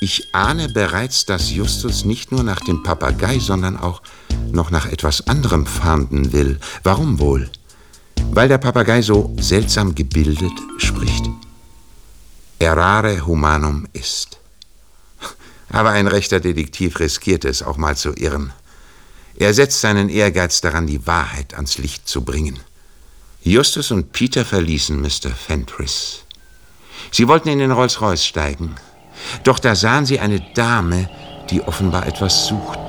Ich ahne bereits, dass Justus nicht nur nach dem Papagei, sondern auch noch nach etwas anderem fahnden will. Warum wohl? Weil der Papagei so seltsam gebildet spricht. Errare humanum est. Aber ein rechter Detektiv riskiert es, auch mal zu irren. Er setzt seinen Ehrgeiz daran, die Wahrheit ans Licht zu bringen. Justus und Peter verließen Mr. Fentress. Sie wollten in den Rolls-Royce steigen. Doch da sahen sie eine Dame, die offenbar etwas suchte.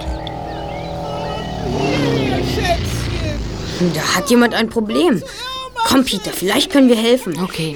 Da hat jemand ein Problem. Komm, Peter, vielleicht können wir helfen. Okay.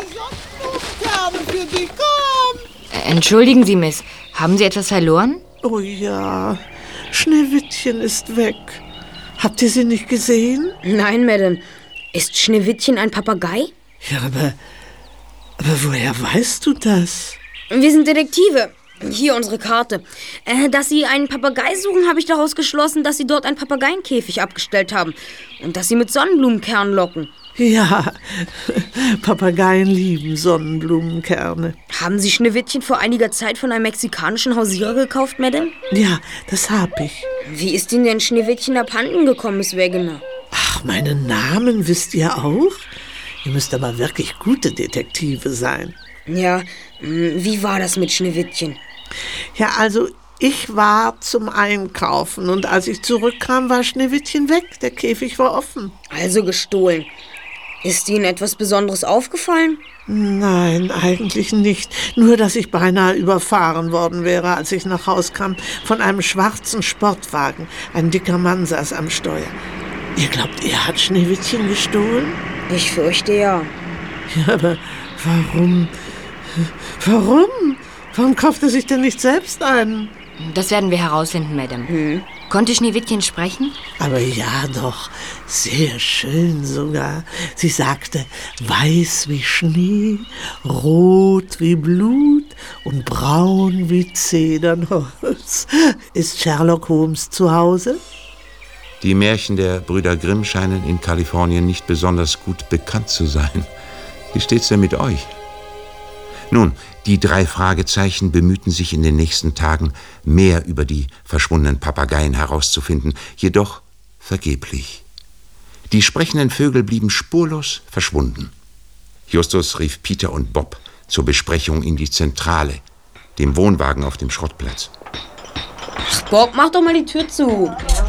Entschuldigen Sie, Miss. Haben Sie etwas verloren? Oh ja, Schneewittchen ist weg. Habt ihr sie nicht gesehen? Nein, Madame. Ist Schneewittchen ein Papagei? Ja, aber woher weißt du das? Wir sind Detektive. Hier unsere Karte. Dass Sie einen Papagei suchen, habe ich daraus geschlossen, dass Sie dort einen Papageienkäfig abgestellt haben. Und dass Sie mit Sonnenblumenkernen locken. Ja, Papageien lieben Sonnenblumenkerne. Haben Sie Schneewittchen vor einiger Zeit von einem mexikanischen Hausierer gekauft, Madame? Ja, das hab ich. Wie ist Ihnen denn Schneewittchen abhanden gekommen, Miss Wegener? Ach, meinen Namen wisst ihr auch? Ihr müsst aber wirklich gute Detektive sein. Ja, wie war das mit Schneewittchen? Ja, also ich war zum Einkaufen und als ich zurückkam, war Schneewittchen weg. Der Käfig war offen. Also gestohlen. Ist Ihnen etwas Besonderes aufgefallen? Nein, eigentlich nicht. Nur, dass ich beinahe überfahren worden wäre, als ich nach Haus kam, von einem schwarzen Sportwagen. Ein dicker Mann saß am Steuer. Ihr glaubt, er hat Schneewittchen gestohlen? Ich fürchte ja. Ja, aber warum? Warum kauft er sich denn nicht selbst einen? Das werden wir herausfinden, Madame. Konnte Schneewittchen sprechen? Aber ja doch, sehr schön sogar. Sie sagte, weiß wie Schnee, rot wie Blut und braun wie Zedernholz. Ist Sherlock Holmes zu Hause? Die Märchen der Brüder Grimm scheinen in Kalifornien nicht besonders gut bekannt zu sein. Wie steht's denn mit euch? Nun, die 3 Fragezeichen bemühten sich in den nächsten Tagen, mehr über die verschwundenen Papageien herauszufinden, jedoch vergeblich. Die sprechenden Vögel blieben spurlos verschwunden. Justus rief Peter und Bob zur Besprechung in die Zentrale, dem Wohnwagen auf dem Schrottplatz. Ach, Bob, mach doch mal die Tür zu.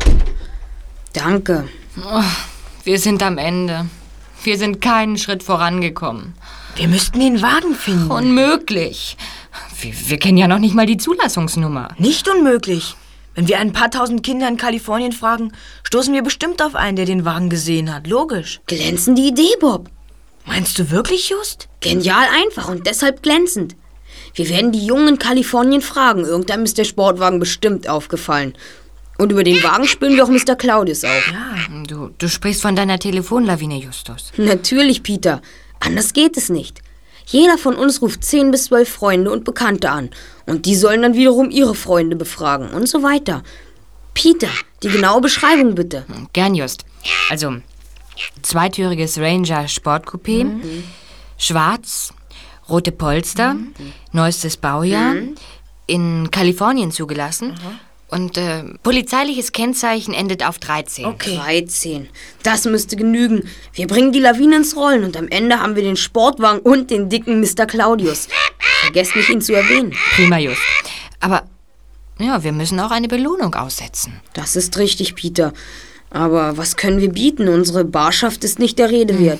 Danke. Oh, wir sind am Ende. Wir sind keinen Schritt vorangekommen. Wir müssten den Wagen finden. Unmöglich. Wir kennen ja noch nicht mal die Zulassungsnummer. Nicht unmöglich. Wenn wir ein paar tausend Kinder in Kalifornien fragen, stoßen wir bestimmt auf einen, der den Wagen gesehen hat. Logisch. Glänzende Idee, Bob. Meinst du wirklich, Just? Genial einfach und deshalb glänzend. Wir werden die Jungen in Kalifornien fragen. Irgendwann ist der Sportwagen bestimmt aufgefallen. Und über den Wagen spüren wir auch Mr. Claudius auf. Ja, du sprichst von deiner Telefonlawine, Justus. Natürlich, Peter. Anders geht es nicht. Jeder von uns ruft 10 bis 12 Freunde und Bekannte an. Und die sollen dann wiederum ihre Freunde befragen und so weiter. Peter, die genaue Beschreibung bitte. Gern, Just. Also, zweitüriges Ranger-Sportcoupé, schwarz, rote Polster, neuestes Baujahr, in Kalifornien zugelassen. Und polizeiliches Kennzeichen endet auf 13. Okay. 13. Das müsste genügen. Wir bringen die Lawine ins Rollen und am Ende haben wir den Sportwagen und den dicken Mr. Claudius. Vergesst nicht, ihn zu erwähnen. Prima, Just. Aber ja, wir müssen auch eine Belohnung aussetzen. Das ist richtig, Peter. Aber was können wir bieten? Unsere Barschaft ist nicht der Rede wert.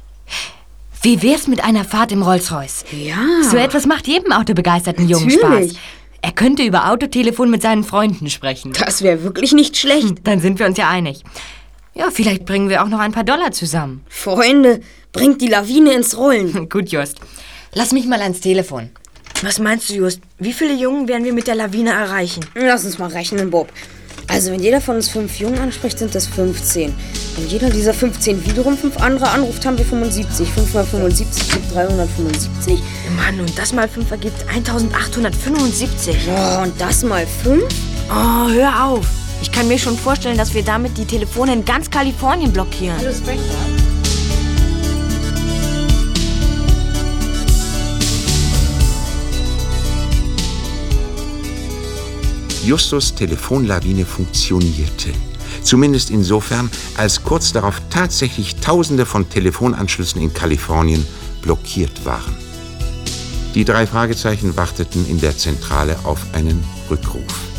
Wie wär's mit einer Fahrt im Rolls-Royce? Ja. So etwas macht jedem autobegeisterten Jungen Spaß. Er könnte über Autotelefon mit seinen Freunden sprechen. Das wäre wirklich nicht schlecht. Dann sind wir uns ja einig. Ja, vielleicht bringen wir auch noch ein paar Dollar zusammen. Freunde, bringt die Lawine ins Rollen. Gut, Just. Lass mich mal ans Telefon. Was meinst du, Just? Wie viele Jungen werden wir mit der Lawine erreichen? Lass uns mal rechnen, Bob. Also, wenn jeder von uns 5 Jungen anspricht, sind das 15. Wenn jeder dieser 15 wiederum 5 andere anruft, haben wir 75. 5 mal 75 gibt 375. Mann, und das mal 5 ergibt 1875. Oh, und das mal 5? Oh, hör auf. Ich kann mir schon vorstellen, dass wir damit die Telefone in ganz Kalifornien blockieren. Hallo, Spectre. Justus' Telefonlawine funktionierte. Zumindest insofern, als kurz darauf tatsächlich Tausende von Telefonanschlüssen in Kalifornien blockiert waren. Die 3 Fragezeichen warteten in der Zentrale auf einen Rückruf.